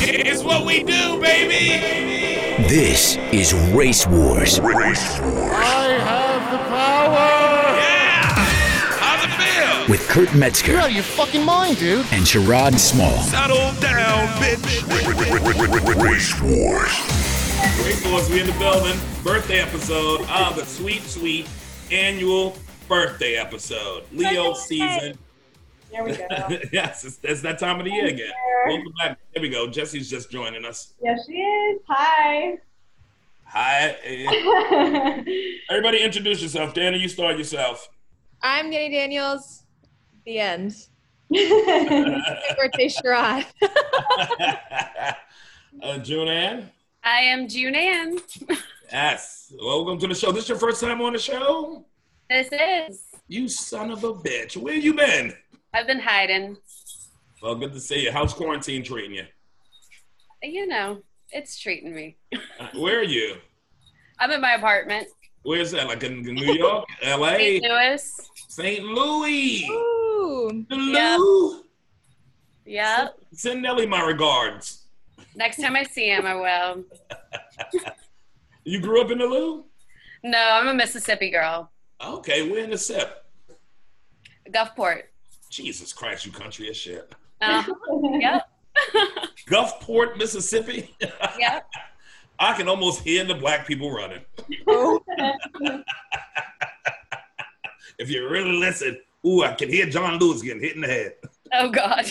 It's what we do, baby. This is Race Wars. I have the power! Yeah. How's it feel? With Kurt Metzger. You're out of your fucking mind, dude. And Sherrod Small. Settle down, bitch. Race Wars. Race Wars, we in the building. Birthday episode of the sweet annual birthday episode. Leo season. There we go. Yes, it's that time of the year again. Welcome back. Here we go. Jesse's just joining us. Yes, she is. Hi. Hi. Everybody introduce yourself. Dana, you start yourself. I'm Danny Daniels. The end. Happy birthday, Sherrod. June Ann? I am June Ann. Yes. Welcome to the show. This your first time on the show? This is. You son of a bitch. Where you been? I've been hiding. Well, good to see you. How's quarantine treating you? You know, it's treating me. Where are you? I'm in my apartment. Where's that? Like in New York? LA? St. Louis. St. Louis. Ooh. The Lou. Yep. Send Nelly my regards. Next time I see him, I will. You grew up in the Lou? No, I'm a Mississippi girl. Okay, we're in the SIP. Gulfport. Jesus Christ, you country as shit. Yep. Gulfport, Mississippi? Yep. I can almost hear the black people running. If you really listen, ooh, I can hear John Lewis getting hit in the head. Oh, God.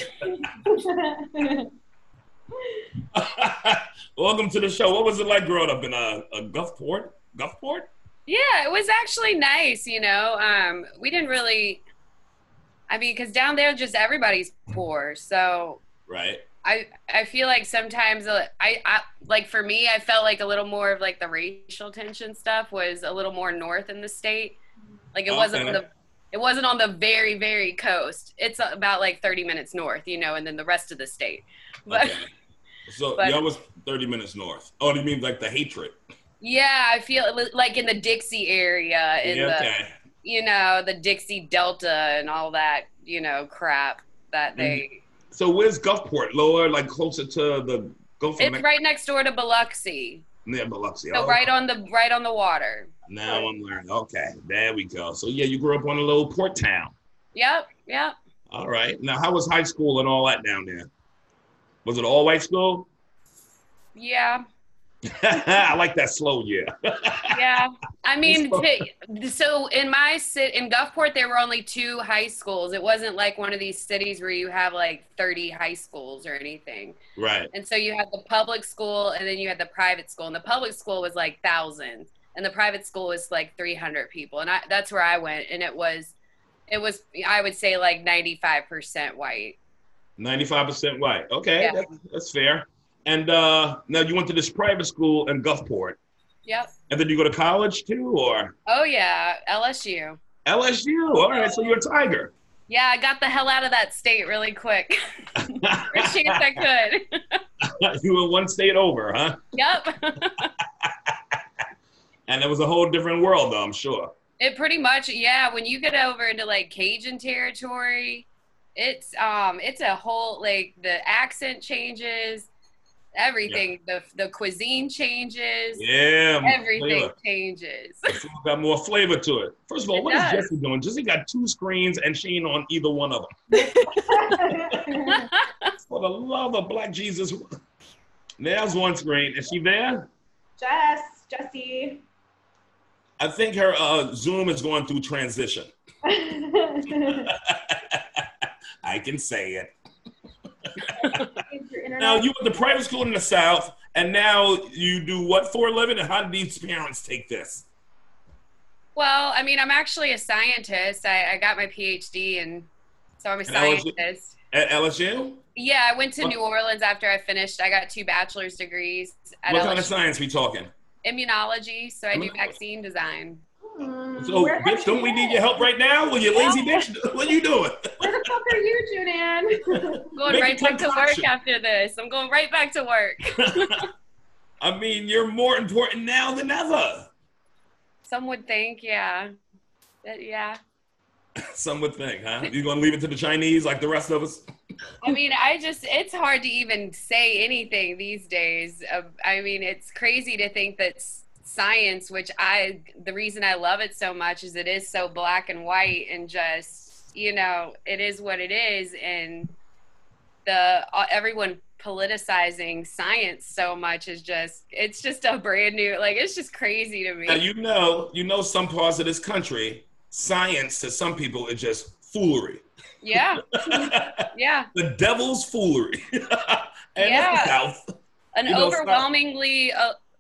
Welcome to the show. What was it like growing up in a Gulfport? Gulfport? Yeah, it was actually nice, you know. We didn't really, because down there just everybody's poor. So right. I feel like sometimes I like for me, I felt like a little more of like the racial tension stuff was a little more north in the state. Like it wasn't on the very, very coast. It's about like 30 minutes north, you know, and then the rest of the state. But, okay. So y'all was 30 minutes north. Oh, do you mean like the hatred? Yeah, I feel like in the Dixie area, you know, the Dixie Delta and all that, you know, crap that they. So where's Gulfport? Lower, like closer to the Gulf of It's right next door to Biloxi. Yeah, Biloxi. So right on the water. Now I'm learning. Okay, there we go. So yeah, you grew up on a little port town. Yep. All right. Now, how was high school and all that down there? Was it all white school? Yeah. I like that slow, yeah. Yeah. So in Gulfport, there were only 2 high schools. It wasn't like one of these cities where you have like 30 high schools or anything. Right. And so you had the public school and then you had the private school. And the public school was like thousands. And the private school was like 300 people. And that's where I went. And it was, I would say like 95% white. 95% white. Okay, yeah. That's fair. And now you went to this private school in Gulfport. Yep. And then you go to college too, or? Oh yeah, LSU. LSU. All right, so you're a Tiger. Yeah, I got the hell out of that state really quick. First chance I could. You were one state over, huh? Yep. And it was a whole different world, though, I'm sure. It pretty much, yeah. When you get over into like Cajun territory, it's a whole, like the accent changes. Everything, yeah. the cuisine changes. Yeah, everything changes. The food got more flavor to it. First of all, what is Jesse doing? Jesse got 2 screens and she ain't on either one of them. For the love of Black Jesus. There's one screen. Is she there? Jessie. I think her Zoom is going through transition. I can say it. Now, you went to private school in the South, and now you do what for a living, and how did these parents take this? Well, I'm actually a scientist. I got my PhD, and so I'm a scientist. At LSU? Yeah, I went to New Orleans after I finished. I got 2 bachelor's degrees at What LSU. kind of science we talking? Immunology, so I do vaccine design. So, bitch, don't we need your help right now? Well, you lazy bitch, what are you doing? Where the fuck are you, June Ann? I'm going right back to work after this. I'm going right back to work. You're more important now than ever. Some would think, yeah. Yeah. Some would think, huh? You gonna leave it to the Chinese like the rest of us? I mean, it's hard to even say anything these days. I mean, it's crazy to think that science, the reason I love it so much is it is so black and white and just, it is what it is. And everyone politicizing science so much is it's just a brand new, it's just crazy to me. Now, some parts of this country, science to some people is just foolery. Yeah. Yeah. The devil's foolery. And yeah. that's the South. An overwhelmingly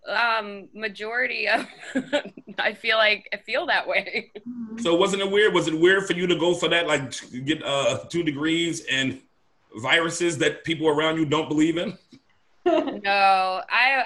majority of I feel that way. So wasn't it weird? Was it weird for you to go for that, like get 2 degrees and viruses that people around you don't believe in? No,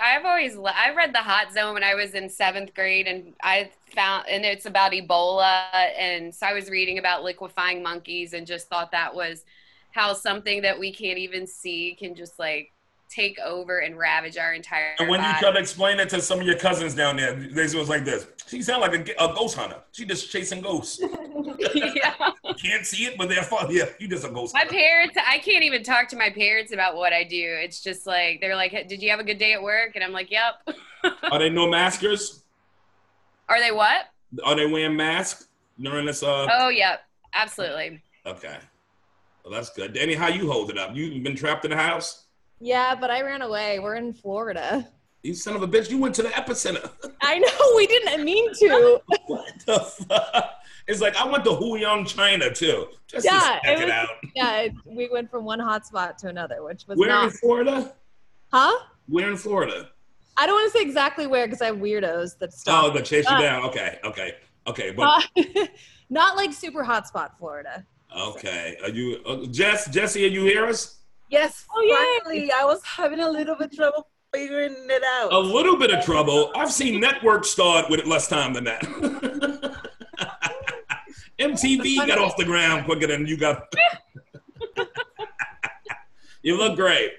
I read The Hot Zone when I was in 7th grade, and and it's about Ebola, and so I was reading about liquefying monkeys and just thought that was how something that we can't even see can just take over and ravage our entire And when body. you try to explain it to some of your cousins down there, they was like this. She sound like a ghost hunter. She just chasing ghosts. Yeah. You can't see it, but they're fun. Yeah, you just a ghost My hunter. parents, I can't even talk to my parents about what I do. It's just they're like, did you have a good day at work? And I'm like, yep. Are they no maskers? Are they what? Are they wearing masks during this? Oh, yep. Absolutely. Okay. Well, that's good. Danny, how you hold it up? You been trapped in the house? Yeah, but I ran away. We're in Florida. You son of a bitch, you went to the epicenter. I know, we didn't mean to. What the fuck? It's like, I went to Huyang, China, too. Just to check it out. Yeah, we went from one hotspot to another, which was Where in Florida? Huh? Where in Florida? I don't want to say exactly where because I have weirdos that stop. Oh, that chase you down. Okay. But not like super hotspot Florida. okay. Are you Jesse? Are you hear us? Yes. Oh, finally, I was having a little bit of trouble figuring it out. A little bit of trouble. I've seen networks start with less time than that. MTV got off the ground quicker than you got. You look great.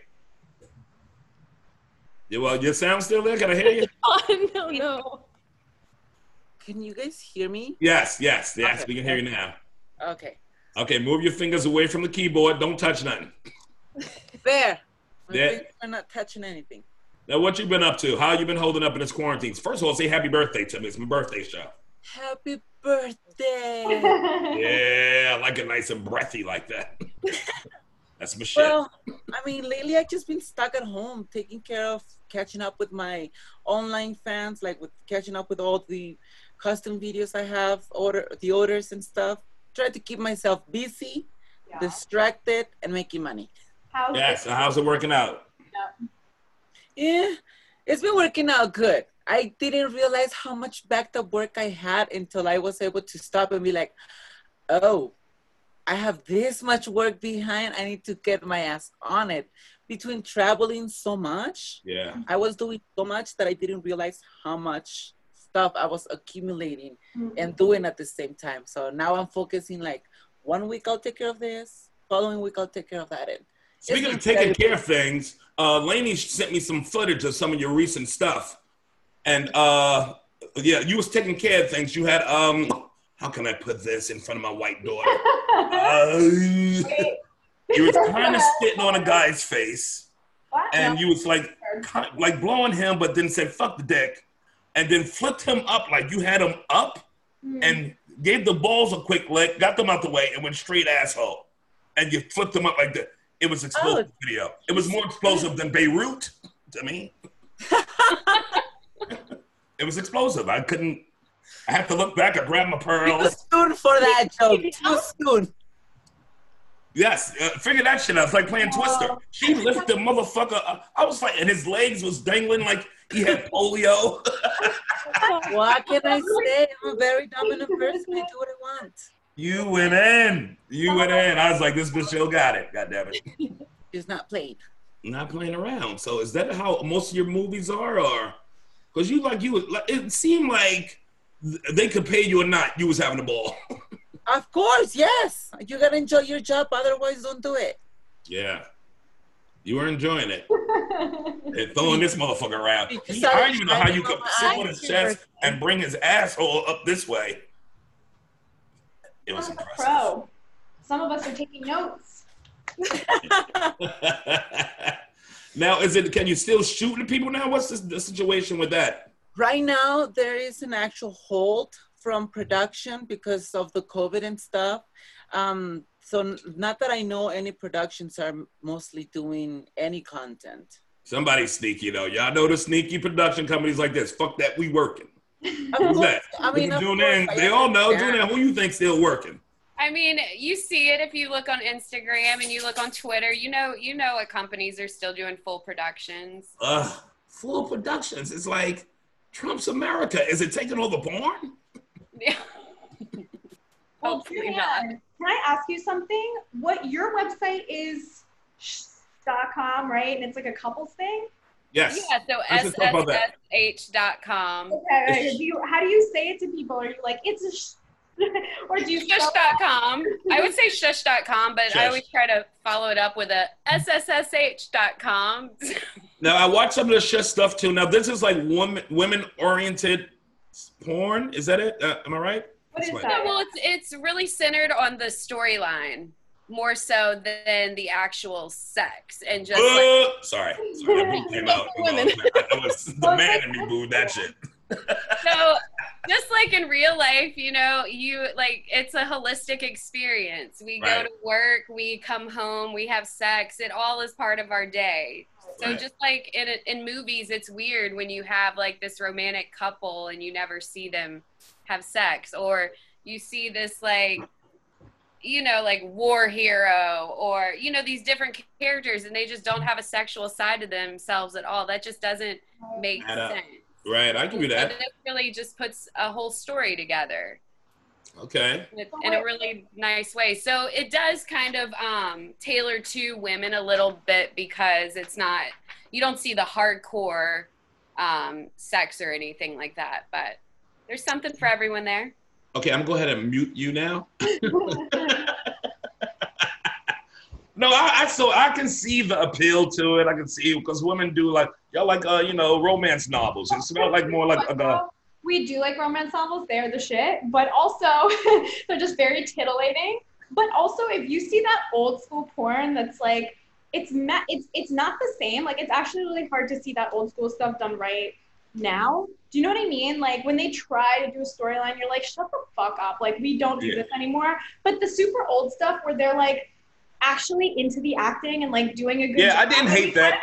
Your sound still there? Can I hear you? Oh, no. Can you guys hear me? Yes. Okay. We can hear you now. Okay. Okay, move your fingers away from the keyboard. Don't touch nothing. There. My Yeah. fingers are not touching anything. Now, what you been up to? How you been holding up in this quarantine? First of all, say happy birthday to me. It's my birthday show. Happy birthday. Yeah, I like it nice and breathy like that. That's my shit. Well, I mean, lately I've just been stuck at home, taking care of catching up with my online fans, with catching up with all the custom videos I have, the orders and stuff. Try to keep myself busy, distracted, and making money. So how's it working out? Yeah, it's been working out good. I didn't realize how much backed up work I had until I was able to stop and be like, oh, I have this much work behind. I need to get my ass on it. Between traveling so much, I was doing so much that I didn't realize how much stuff I was accumulating and doing at the same time. So now I'm focusing 1 week I'll take care of this, following week I'll take care of that. And speaking of taking care of things, Lainey sent me some footage of some of your recent stuff. And you was taking care of things. You had how can I put this in front of my white daughter? You was kind of spitting on a guy's face, and you was like blowing him, but then said "fuck the dick," and then flipped him up like you had him up, and gave the balls a quick lick, got them out the way, and went straight asshole, and you flipped them up like that. It was explosive video. It was more explosive than Beirut to me. It was explosive. I had to look back and grab my pearls. Too soon for that joke. Too soon. Yes, figure that shit out. It's like playing Twister. She lifted the motherfucker up. I was like, and his legs was dangling like he had polio. What can I say? I'm a very dominant person. I do what I want. You went in. I was like, this bitch still got it. God damn it. She's not playing. Not playing around. So is that how most of your movies are, or because it seemed like they could pay you or not, you was having a ball. Of course, yes. You gotta enjoy your job, otherwise don't do it. Yeah. You were enjoying it. And throwing this motherfucker around. I don't even know how you could sit on his chest and bring his asshole up this way. It was I'm a impressive. pro. Some of us are taking notes. Now, can you still shoot at people now? What's the situation with that? Right now, there is an actual hold from production because of the COVID and stuff. So not that I know any productions are mostly doing any content. Somebody's sneaky though. Y'all know the sneaky production companies like this. Fuck that, we working. Who's that? I mean, they all know. Julian, who you think still working? I mean, you see it if you look on Instagram and you look on Twitter. You know what companies are still doing full productions. Full productions. It's like Trump's America. Is it taking over porn? Yeah. Well, Hopefully Julianne, not. can I ask you something? What your website is .com, right? And it's like a couples thing? Yes. Yeah, so SSSH.com. Okay, right. How do you say it to people? Are you like, it's a or do you Shush.com. I would say shush.com, but Shush. I always try to follow it up with a SSSH.com. Now, I watch some of the Shush stuff too. Now, this is like women-oriented porn. Is that it? Am I right? What is That's that? Yeah, well, it's really centered on the storyline more so than the actual sex and just Sorry, that boo came out. Women. It was the man in me booed that shit. so just like in real life, you like it's a holistic experience. We go Right. to work, we come home, we have sex. It all is part of our day. So Right. just like in movies, it's weird when you have like this romantic couple and you never see them have sex, or you see this like war hero, or these different characters, and they just don't have a sexual side to themselves at all. That just doesn't make Add up. sense. Right, I give you So that. this really just puts a whole story together Okay. in a really nice way. So it does kind of tailor to women a little bit, because it's not, you don't see the hardcore sex or anything like that, but there's something for everyone there. Okay, I'm gonna go ahead and mute you now. No, I can see the appeal to it. I can see, because women do y'all like romance novels. It's not like more like we do like romance novels. They're the shit, but also they're just very titillating. But also, if you see that old school porn, that's like it's not the same. Like, it's actually really hard to see that old school stuff done right now. Do you know what I mean? Like, when they try to do a storyline, you're like, shut the fuck up. Like, we don't do this anymore. But the super old stuff where they're like actually into the acting and like doing a good job, I didn't hate that.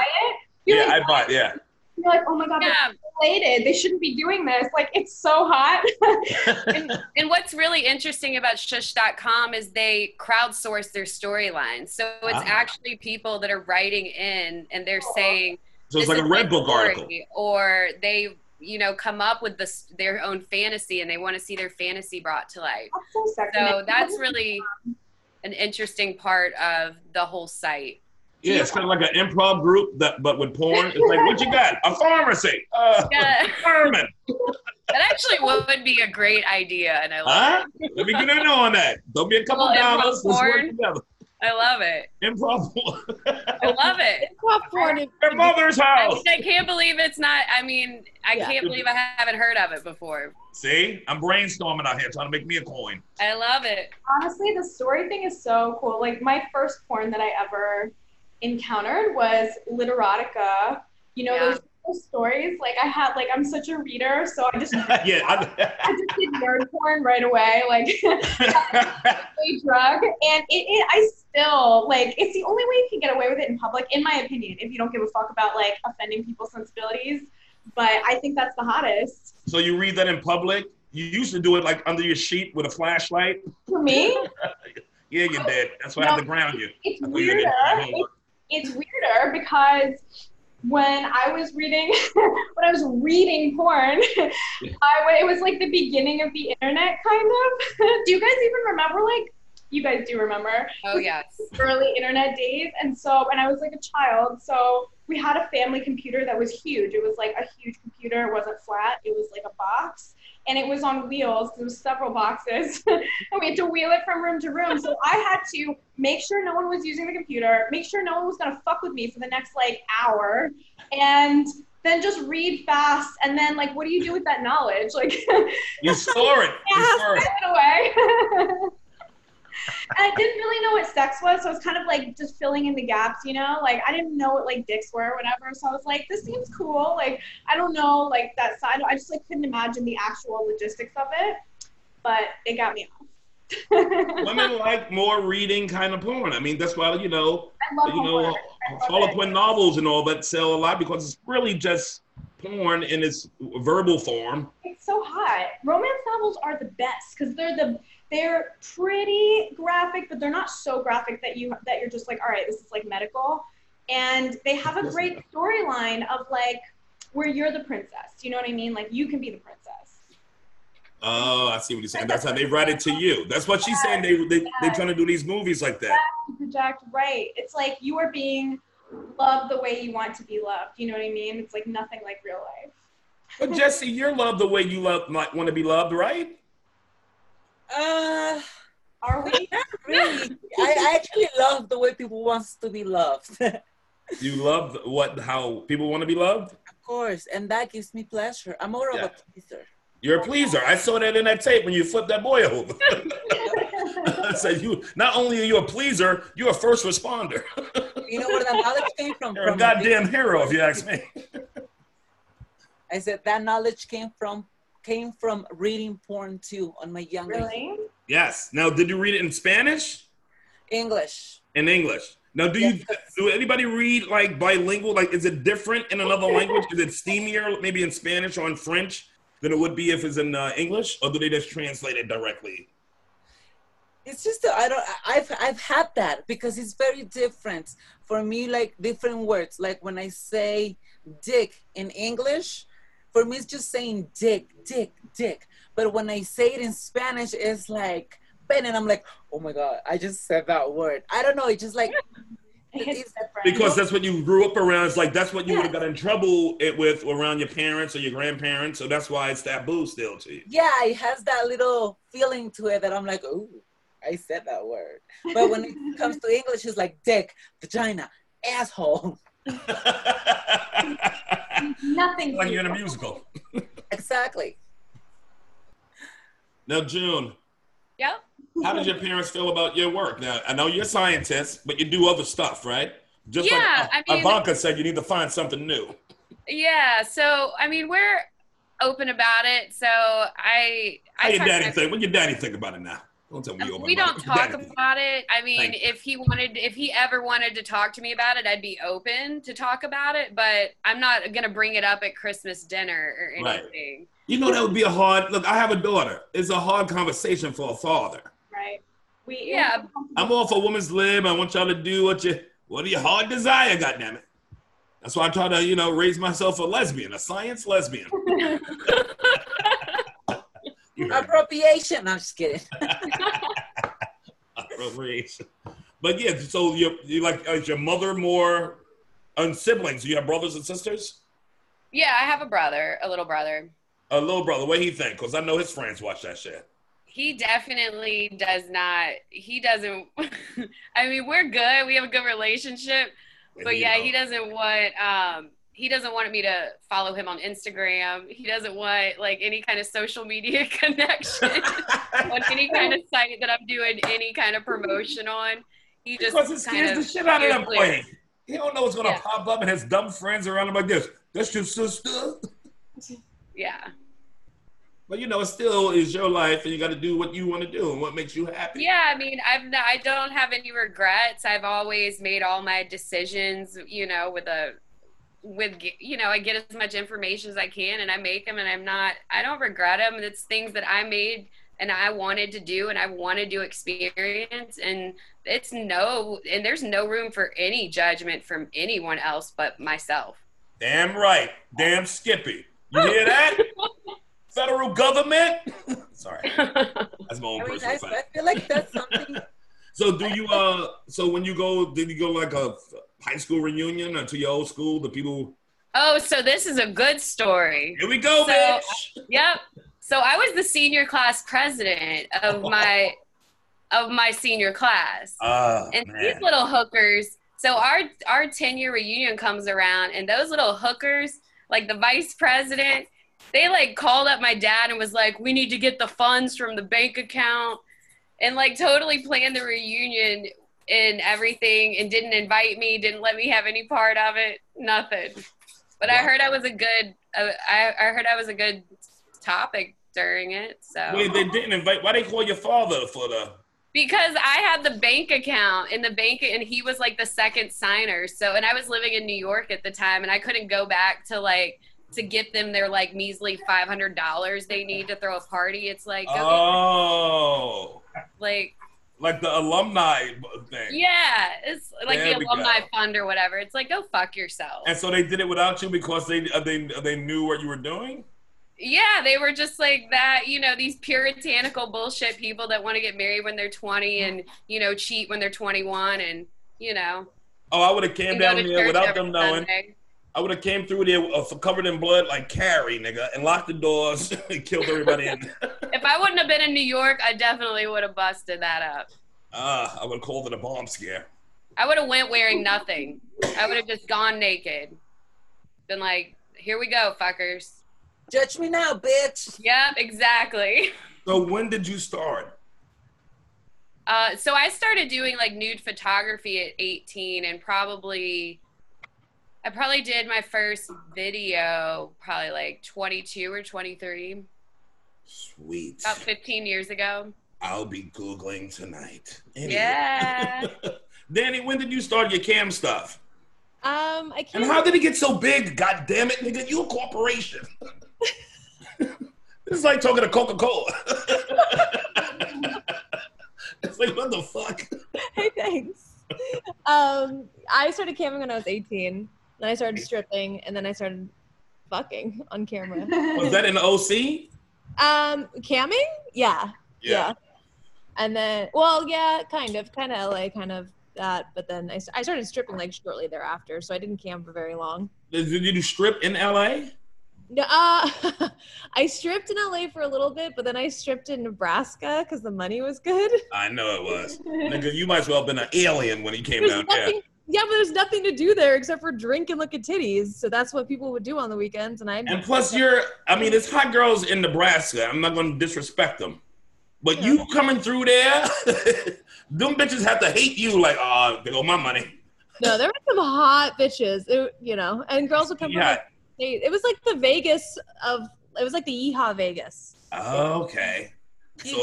I buy it. Yeah. You're like, oh my God, they're related. They shouldn't be doing this. Like, it's so hot. And what's really interesting about Shush.com is they crowdsource their storylines. So it's actually people that are writing in, and they're saying, so it's like a Redbook article. Or they, come up with their own fantasy, and they want to see their fantasy brought to life. That's so sexy. So that's really an interesting part of the whole site. Yeah, it's kind of like an improv group, but with porn. It's like, what you got? A pharmacy. Fireman. That actually would be a great idea, and I love it. Let me get in on that. There'll be a couple dollars. Let's work together. I love it. Improv porn. I love it. Improv porn. Your mother's house. I can't believe it's not. I can't believe I haven't heard of it before. See, I'm brainstorming out here trying to make me a coin. I love it. Honestly, the story thing is so cool. Like, my first porn that I ever encountered was Literotica. Those stories. Like, I'm such a reader, so I just I just did nerd porn right away. Like, a drug, and I still it's the only way you can get away with it in public, in my opinion, if you don't give a fuck about like offending people's sensibilities. But I think that's the hottest. So you read that in public? You used to do it like under your sheet with a flashlight? For me? Yeah, you did. That's why I had to ground you. It's weirder. It's weirder because when I was reading porn, it was like the beginning of the internet, kind of. Do you guys even remember? Like, you guys do remember? Oh, yes. Early internet days. And I was like a child, so we had a family computer that was huge. It was like a huge computer. It wasn't flat. It was like a box. And it was on wheels. There was several boxes. And we had to wheel it from room to room. So I had to make sure no one was using the computer, make sure no one was going to fuck with me for the next, hour. And then just read fast, and then like, what do you do with that knowledge? Like, you store it. You store it away. And I didn't really know what sex was, so I was kind of like just filling in the gaps, you know? Like, I didn't know what like dicks were or whatever, so I was like, this seems cool. Like, I don't know, like that side. I just like couldn't imagine the actual logistics of it, but it got me off. Women like more reading kind of porn. I mean, that's why Harlequin novels and all that sell a lot, because it's really just porn in its verbal form. It's so hot. Romance novels are the best because they're pretty graphic, but they're not so graphic that you're just like, all right, this is like medical. And they have a great storyline of like where you're the princess. You know what I mean? Like you can be the princess. Oh, I see what you're saying. That's how they write it to you. That's what she's saying. They're trying to do these movies like that. Project, right. It's like you are being loved the way you want to be loved. You know what I mean? It's like nothing like real life. But Jesse, you're loved the way you want to be loved, right? Are we? Not really. I actually love the way people want to be loved. You love how people want to be loved? Of course, and that gives me pleasure. I'm more of a pleaser. You're a pleaser. I saw that in that tape when you flipped that boy over. So not only are you a pleaser, you're a first responder. You know where that knowledge came from? You're a goddamn hero, if you ask me. I said that knowledge came from reading porn too on my younger age. Really? Yes. Now, did you read it in Spanish? English. In English. Now, do anybody read like bilingual? Like, is it different in another language? Is it steamier, maybe in Spanish or in French, than it would be if it's in English, or do they just translate it directly? It's just I've had that because it's very different for me. Like different words. Like when I say dick in English, for me it's just saying dick. But when I say it in Spanish, it's like pen, and I'm like, oh my god, I just said that word. I don't know. It's just like. It's because that's what you grew up around. It's like that's what you would have got in trouble with around your parents or your grandparents. So that's why it's taboo still to you. Yeah, it has that little feeling to it that I'm like, oh, I said that word. But when it comes to English, it's like dick, vagina, asshole. Nothing. Like you're in a musical. Exactly. Now, June. Yep. How did your parents feel about your work? Now, I know you're a scientist, but you do other stuff, right? Just like Ivanka said, you need to find something new. Yeah, so, I mean, we're open about it. So How your daddy think? What your daddy think about it now? Don't tell me we don't talk about it. I mean, if he ever wanted to talk to me about it, I'd be open to talk about it, but I'm not going to bring it up at Christmas dinner or anything. Right. You know, that would be look, I have a daughter. It's a hard conversation for a father. Right. I'm all for women's lib. I want y'all to do what your heart desire, goddammit. That's why I try to, raise myself a lesbian, a science lesbian. Appropriation. I'm just kidding. Appropriation. But yeah, so you like, is your mother more siblings? Do you have brothers and sisters? Yeah, I have a little brother. A little brother. What do he think? Because I know his friends watch that shit. He definitely does not. He doesn't. I mean, we're good. We have a good relationship. But yeah, he doesn't want me to follow him on Instagram. He doesn't want like any kind of social media connection on any kind of site that I'm doing any kind of promotion on. He just because it scares the shit out of that boy. He don't know what's gonna pop up and his dumb friends around him like this. That's your sister. Yeah. But it still is your life, and you got to do what you want to do and what makes you happy. Yeah, I mean, I don't have any regrets. I've always made all my decisions, I get as much information as I can, and I make them, and I don't regret them. It's things that I made and I wanted to do, and I wanted to experience, and there's no room for any judgment from anyone else but myself. Damn right. Damn Skippy. You hear that? Federal government. Sorry, that's my own personal fact. I feel like that's something. So do you? So when you go, did you go like a high school reunion or to your old school? The people. Oh, so this is a good story. Here we go, bitch. Yep. So I was the senior class president of my senior class, and man. These little hookers. So our 10-year reunion comes around, and those little hookers like the vice president, they like called up my dad and was like, we need to get the funds from the bank account, and like totally planned the reunion and everything, and didn't invite me, didn't let me have any part of it, nothing. But I heard I was a good, I heard I was a good topic during it. So wait, they didn't invite? Why they call your father for the? Because I had the bank account in the bank, and he was like the second signer. So, and I was living in New York at the time, and I couldn't go back to like to get them their like measly $500 they need to throw a party. It's like like the alumni thing. Yeah, it's like the alumni fund or whatever. It's like, go fuck yourself. And so they did it without you because they knew what you were doing? Yeah, they were just like that, you know, these puritanical bullshit people that want to get married when they're 20 and, you know, cheat when they're 21 and, you know. Oh, I would have came down there without them knowing. Sunday. I would have came through there covered in blood like Carrie, nigga, and locked the doors and killed everybody in there. If I wouldn't have been in New York, I definitely would have busted that up. I would have called it a bomb scare. I would have went wearing nothing. I would have just gone naked. Been like, here we go, fuckers. Judge me now, bitch. Yep, exactly. So when did you start? So I started doing like nude photography at 18, and I probably did my first video probably like 22 or 23. Sweet. About 15 years ago. I'll be Googling tonight. Anyway. Yeah. Danny, when did you start your cam stuff? I can't. And how did it get so big? God damn it, nigga, you a corporation. It's like talking to Coca-Cola. It's like, what the fuck? Hey, thanks. I started camming when I was 18. Then I started stripping, and then I started fucking on camera. Was that in the OC? Camming? Yeah. And then, well, yeah, kind of LA, kind of that. But then I started stripping like shortly thereafter, so I didn't cam for very long. Did you strip in LA? No, I stripped in LA for a little bit, but then I stripped in Nebraska because the money was good. I know it was. Nigga, you might as well have been an alien when he came down there. Yeah, but there's nothing to do there except for drink and look at titties. So that's what people would do on the weekends. And plus it's hot girls in Nebraska. I'm not going to disrespect them. But you coming through there, them bitches have to hate you like, oh, there go my money. No, there were some hot bitches, and girls would come from like, it was like the Vegas it was like the Yeehaw Vegas. Oh, okay. So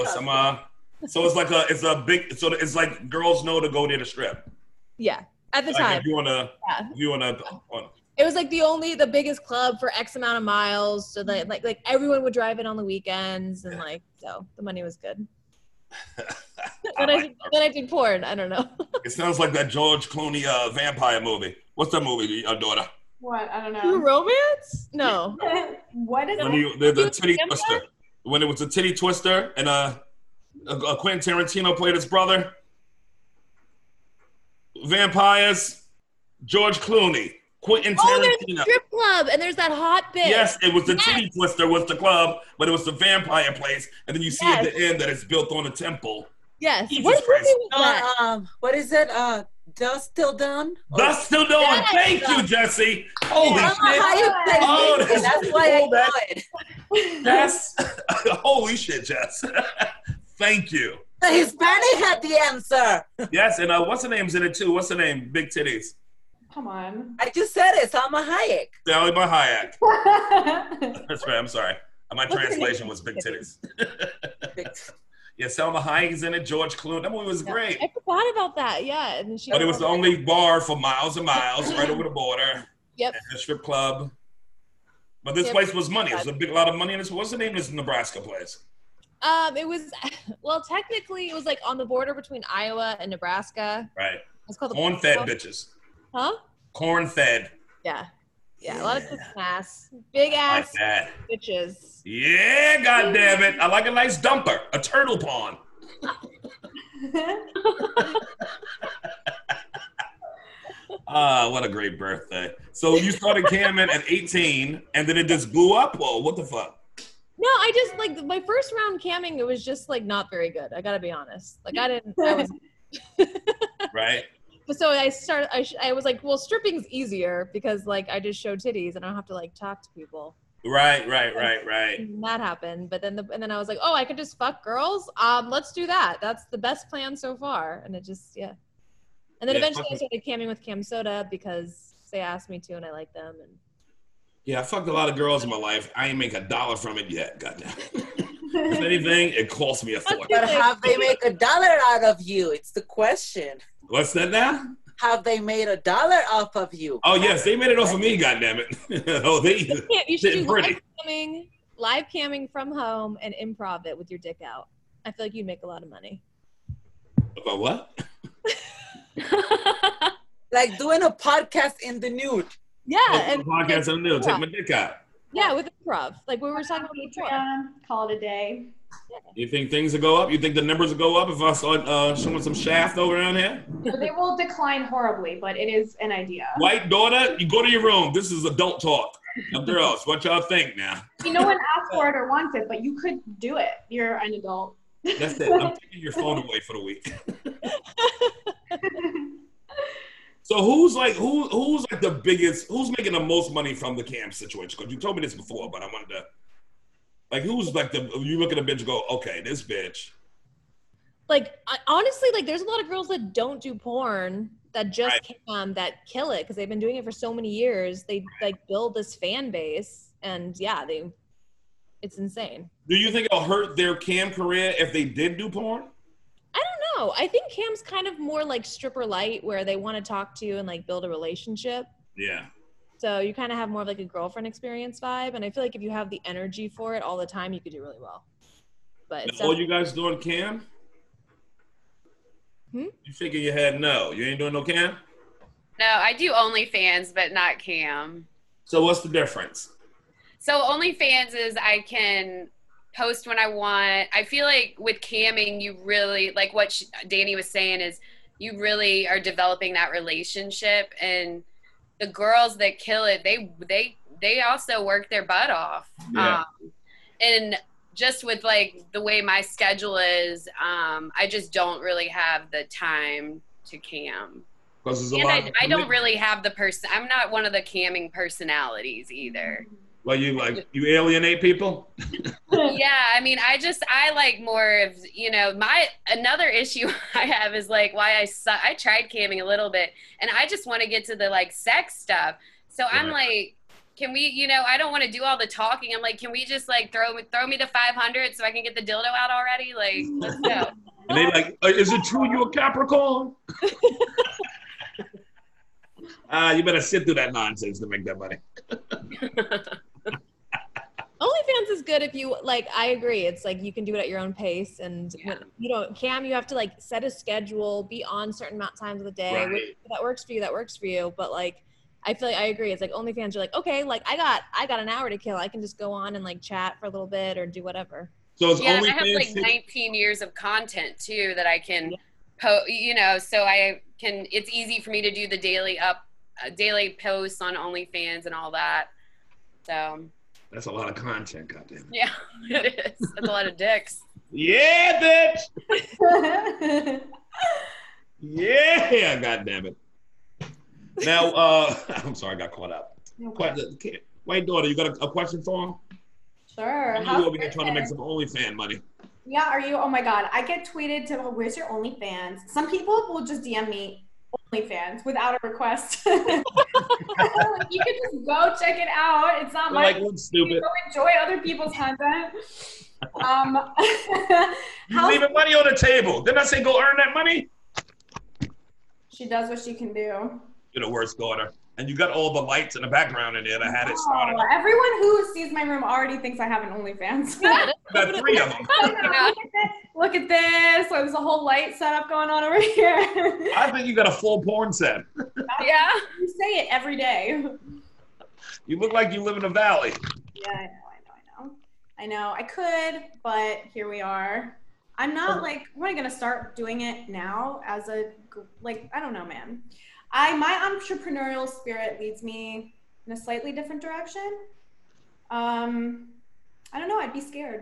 it's like girls know to go there to strip. Yeah, at the time. If you wanna. It was like the biggest club for X amount of miles, so that like everyone would drive in on the weekends, and so the money was good. Then I did porn. I don't know. It sounds like that George Clooney vampire movie. What's that movie, your daughter? What? I don't know. True Romance? No. What is the titty twister. When it was a titty twister and Quentin Tarantino played his brother. Vampires, George Clooney, Quentin Tarantino. Oh, there's a strip club and there's that hot bitch. Yes, it was the titty twister was the club, but it was the vampire place. And then you see at the end that it's built on a temple. Yes. Jesus Christ. What is it? Dust Till Dawn? Dust Till Dawn. Yes. Thank you, Jesse. Holy shit. That's why I know it. That's holy shit, Jess. Thank you. The Hispanic had the answer. Yes, and what's her name's in it too? What's her name? Big titties. Come on. I just said it. Salma Hayek. Salma Hayek. That's right. I'm sorry. My translation was big titties. Yeah, Salma Hayek's in it. George Clooney. That movie was great. I forgot about that. Yeah, but it was the only bar for miles and miles, right over the border. Yep. And a strip club. But this place was money. It was a big lot of money in this. What's the name of this Nebraska place? It was, well, technically it was like on the border between Iowa and Nebraska. Right. It's called the corn-fed bitches. Huh? Corn-fed. Yeah. Yeah, a lot of ass. Big ass bitches. Yeah, goddamn it. I like a nice dumper. A turtle pond. What a great birthday. So you started camming at 18 and then it just blew up? Well, what the fuck? No, I just my first round camming, it was just not very good. I gotta be honest. I was right. so I was like, well, stripping's easier because like I just show titties and I don't have to like talk to people. Right. And that happened, but then I was like, oh, I could just fuck girls. Let's do that. That's the best plan so far. And it just And then eventually I started camming with Cam Soda because they asked me to, and I like them. And yeah, I fucked a lot of girls in my life. I ain't make $1 from it yet. Goddamn. If anything, it cost me a fortune. But have they make $1 out of you? It's the question. What's that now? Have they made $1 off of you? Oh yes, they made it off of me. Goddamn it! You should do live camming from home and improv it with your dick out. I feel like you'd make a lot of money. About what? Like doing a podcast in the nude. Yeah, and podcast in the nude. Take my dick out. Yeah, with improv, like we were talking about before. Call it a day. You think things will go up? You think the numbers will go up if I start showing some shaft over around here? They will decline horribly, but it is an idea. White daughter, you go to your room. This is adult talk. Now, girls, what y'all think now? No one asked for it or wants it, but you could do it. You're an adult. That's it. I'm taking your phone away for the week. So who's like the biggest? Who's making the most money from the cam situation? Because you told me this before, but I wanted to. Like, who's like you look at a bitch and go, okay, this bitch. Like, honestly, like, there's a lot of girls that don't do porn that just cam that kill it because they've been doing it for so many years. They like build this fan base, and yeah, it's insane. Do you think it'll hurt their cam career if they did do porn? I don't know. I think cam's kind of more like stripper light, where they want to talk to you and like build a relationship. Yeah. So you kind of have more of like a girlfriend experience vibe. And I feel like if you have the energy for it all the time, you could do really well. But all you guys doing cam? You shaking your head no. You ain't doing no cam? No, I do OnlyFans, but not cam. So what's the difference? So OnlyFans is I can post when I want. I feel like with camming, you really, like what Danny was saying, is you really are developing that relationship, and the girls that kill it, they also work their butt off. Yeah. And just with like the way my schedule is, I just don't really have the time to cam. And I don't really have the person. I'm not one of the camming personalities either. Well, you alienate people? Yeah, I mean, I like more of, another issue I have is like why I tried camming a little bit, and I just want to get to the like sex stuff. So I'm like, can we, I don't want to do all the talking. I'm like, can we just like throw me to 500 so I can get the dildo out already? Like, let's go. And they like, is it true you're a Capricorn? You better sit through that nonsense to make that money. OnlyFans is good if you like. I agree. It's like you can do it at your own pace, and when you don't cam, you have to like set a schedule, be on certain amount of times of the day. Right. Which, that works for you. That works for you. But like, I feel like I agree. It's like OnlyFans. You're like, okay, like I got an hour to kill. I can just go on and like chat for a little bit or do whatever. So it's I have like 19 years of content too that I can post. So I can. It's easy for me to do the daily posts on OnlyFans and all that. So. That's a lot of content, goddamn. Yeah, it is. That's a lot of dicks. Yeah, bitch. Yeah, goddamn it. Now, I'm sorry, I got caught up. White daughter, you got a question for him? Sure. I know you're over here trying to make some OnlyFans money. Yeah, are you? Oh my God, I get tweeted to, where's your OnlyFans? Some people will just DM me OnlyFans without a request. You can just go check it out. It's not my. Like, what's stupid? Go enjoy other people's content. You leaving money on the table. Didn't I say go earn that money? She does what she can do. You're the worst daughter. And you got all the lights in the background in there that had it started. Everyone who sees my room already thinks I have an OnlyFans. You got 3 of them. Look at this. So there's a whole light setup going on over here. I think you got a full porn set. Yeah. You say it every day. You look like you live in a valley. Yeah, I know. I could, but here we are. I'm not like, am I going to start doing it now as a, like, I don't know, man. My entrepreneurial spirit leads me in a slightly different direction. I don't know. I'd be scared.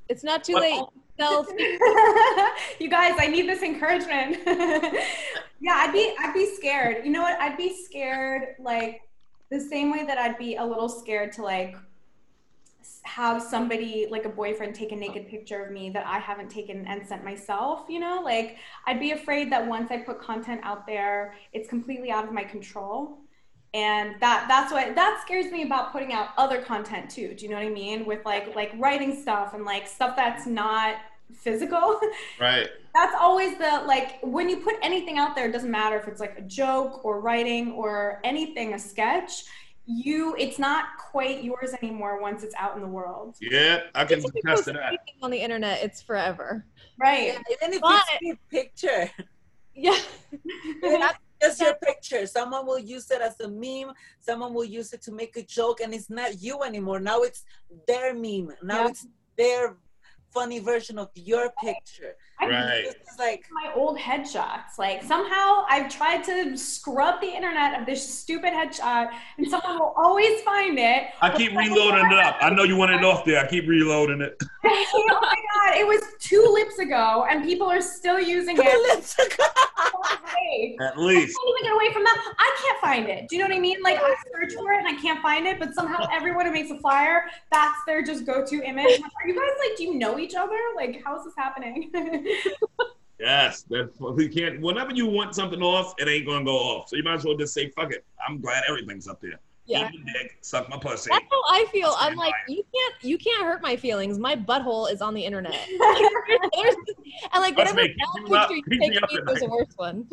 It's not too late. Self. You guys, I need this encouragement. Yeah, I'd be scared. You know what? I'd be scared like the same way that I'd be a little scared to like have somebody like a boyfriend take a naked picture of me that I haven't taken and sent myself, you know? Like I'd be afraid that once I put content out there, it's completely out of my control. And that scares me about putting out other content too. Do you know what I mean? With like writing stuff and like stuff that's not physical. Right. That's always the, like, when you put anything out there, it doesn't matter if it's like a joke or writing or anything, a sketch, it's not quite yours anymore once it's out in the world. Yeah, I can attest to that. On the internet, it's forever. Right. Yeah, even if it's your picture. Yeah. That's just your picture. Someone will use it as a meme. Someone will use it to make a joke, and it's not you anymore. Now it's their meme. Now it's their funny version of your picture. Right. It's like my old headshots. Like somehow I've tried to scrub the internet of this stupid headshot, and someone will always find it. I keep reloading it up. I know you want it off there. I keep reloading it. Oh my God, it was 2 lips ago, and people are still using it. 2 lips ago. At least. I can't even get away from that. I can't find it. Do you know what I mean? Like I search for it and I can't find it, but somehow everyone who makes a flyer, that's their just go-to image. Are you guys like, do you know each other? Like, how is this happening? Yes, we can't. Whenever you want something off, it ain't gonna go off. So you might as well just say, "Fuck it." I'm glad everything's up there. Yeah. Eat my dick, suck my pussy. That's how I feel. I'm like, you can't hurt my feelings. My butthole is on the internet. And like whatever picture you take me, there's a worse one.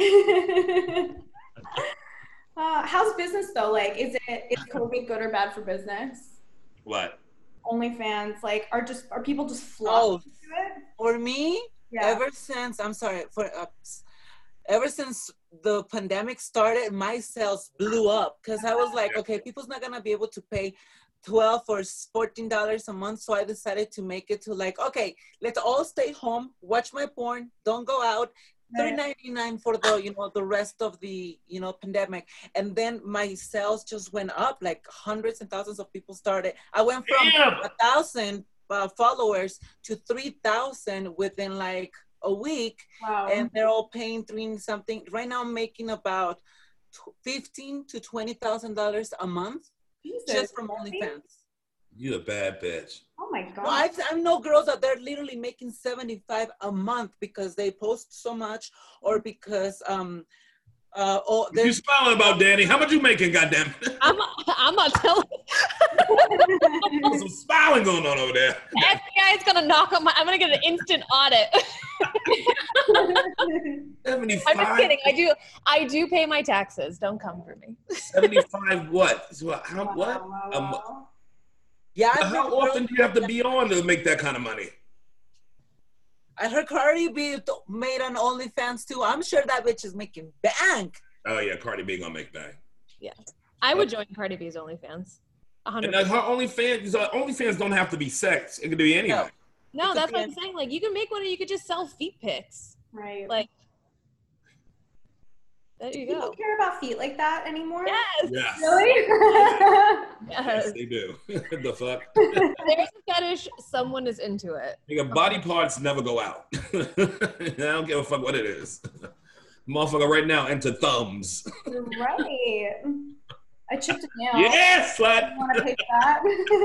How's business though? Like, is COVID good or bad for business? What? OnlyFans, like, are people just flocking to it? For me, ever since the pandemic started, my sales blew up because I was like, okay, people's not gonna be able to pay $12 or $14 a month, so I decided to make it to like, okay, let's all stay home, watch my porn, don't go out. $3.99 for the rest of the pandemic, and then my sales just went up. Like hundreds and thousands of people started. I went from 1,000 followers to 3,000 within like a week. Wow. And they're all paying $3 something. Right now I'm making about $15,000 to $20,000 a month. Jesus, just from OnlyFans. You a bad bitch. Oh my God. Well, I know girls that they're literally making $75 a month because they post so much, or because you smiling about, Danny? How much you making, goddamn? I'm not telling. There's some smiling going on over there. The FBI is gonna knock on I'm gonna get an instant audit. 75. I'm just kidding. I do pay my taxes. Don't come for me. 75 what? So how what? Yeah. How often do you have to be on to make that kind of money? I heard Cardi B made an OnlyFans too. I'm sure that bitch is making bank. Oh yeah, Cardi B gonna make bank. Yeah, I would join Cardi B's OnlyFans. 100%. And her OnlyFans don't have to be sex. It could be anything. No, that's what I'm saying. Like, you can make one, or you could just sell feet pics. Right. Like, there you go. People care about feet like that anymore? Yes. Yes. Really? Yes, they do. The fuck? There's a fetish. Someone is into it. Nigga, body parts never go out. I don't give a fuck what it is. Motherfucker right now into thumbs. Right. I chipped a nail. Yeah, slut. You want to take that?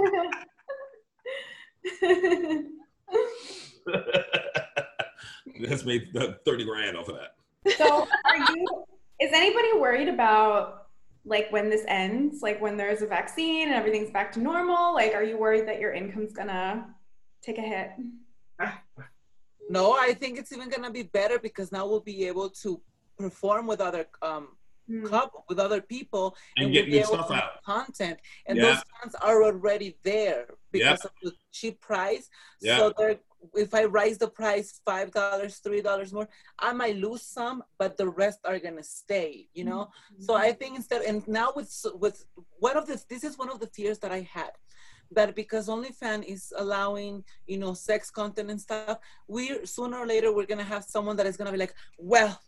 That's made 30 grand off of that. So is anybody worried about like when this ends, like when there's a vaccine and everything's back to normal? Like, are you worried that your income's gonna take a hit? No, I think it's even gonna be better because now we'll be able to perform with other with other people and get we'll good stuff out. Content, and those fans are already there because of the cheap price. So if I raise the price $5, $3 more, I might lose some, but the rest are gonna stay. You know. Mm-hmm. So I think and now with this is one of the fears that I had. That because OnlyFans is allowing, sex content and stuff, sooner or later we're gonna have someone that is gonna be like, well,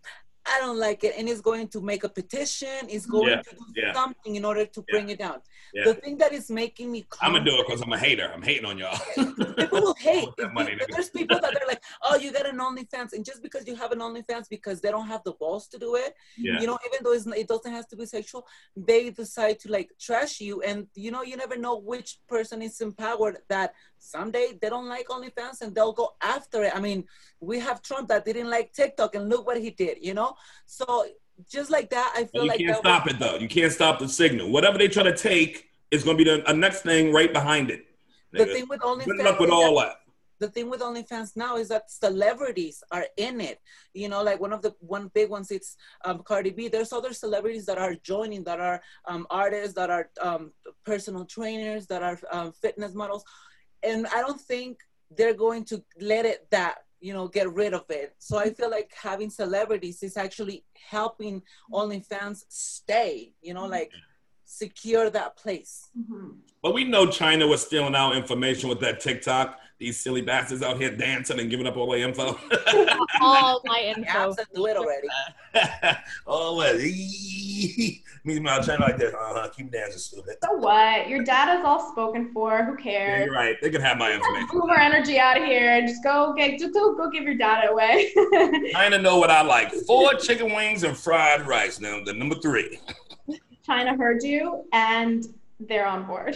I don't like it, and it's going to make a petition. It's going to do something in order to bring it down. Yeah. The thing that is making me I'm gonna do it because I'm a hater. I'm hating on y'all. People will hate. There's people that are like, oh, you got an OnlyFans, and just because you have an OnlyFans because they don't have the balls to do it, you know, even though it doesn't have to be sexual, they decide to like trash you, and you know, you never know which person is empowered that someday they don't like OnlyFans and they'll go after it. I mean, we have Trump that didn't like TikTok, and look what he did, you know? So just like that, I feel like you can't stop it though. You can't stop the signal. Whatever they try to take is going to be the next thing right behind it. The thing with OnlyFans, good luck with all that. The thing with OnlyFans now is that celebrities are in it. You know, like one big ones, it's Cardi B. There's other celebrities that are joining, that are artists, that are personal trainers, that are fitness models, and I don't think they're going to let it get rid of it. So I feel like having celebrities is actually helping OnlyFans stay, you know, like secure that place. But we know China was stealing our information with that TikTok. These silly bastards out here dancing and giving up all their info. All my info. Do it already. All that. Meanwhile, China like this. Keep dancing, stupid. So what? Your data's all spoken for. Who cares? Yeah, you're right. They can have my information. Move our energy out of here. Just go give your data away. China know what I like. 4 chicken wings and fried rice. Now the number 3. China heard you, and they're on board.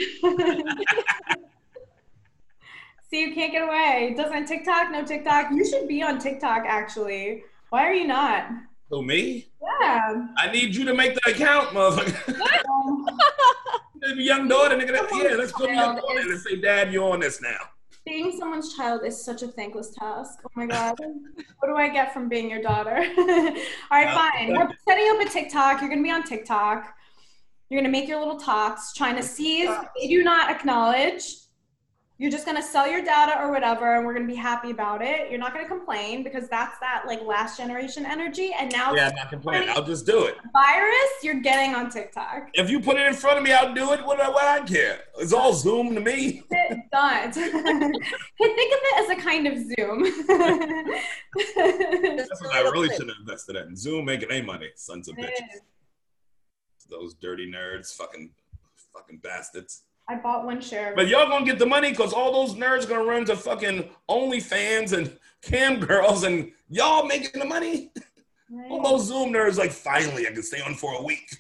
See, you can't get away. Doesn't TikTok? No TikTok. You should be on TikTok, actually. Why are you not? Who, me? Yeah. I need you to make the account, motherfucker. Young daughter, nigga. Let's put me on daughter and say, Dad, you're on this now. Being someone's child is such a thankless task. Oh my God. What do I get from being your daughter? All right, fine. We're setting up a TikTok. You're going to be on TikTok. You're going to make your little talks. China sees, they do not acknowledge. You're just going to sell your data or whatever, and we're going to be happy about it. You're not going to complain because that's that like last generation energy. And now I'm not complaining. I'll just do it. Virus, you're getting on TikTok. If you put it in front of me, I'll do it. What do I care? It's all Zoom to me. Done. Think of it as a kind of Zoom. That's what I really should have invested in. Zoom making any money, sons of bitches. Those dirty nerds, fucking bastards. I bought one share. But y'all gonna get the money because all those nerds gonna run to fucking OnlyFans and cam girls, and y'all making the money. Right. All those Zoom nerds like, finally I can stay on for a week.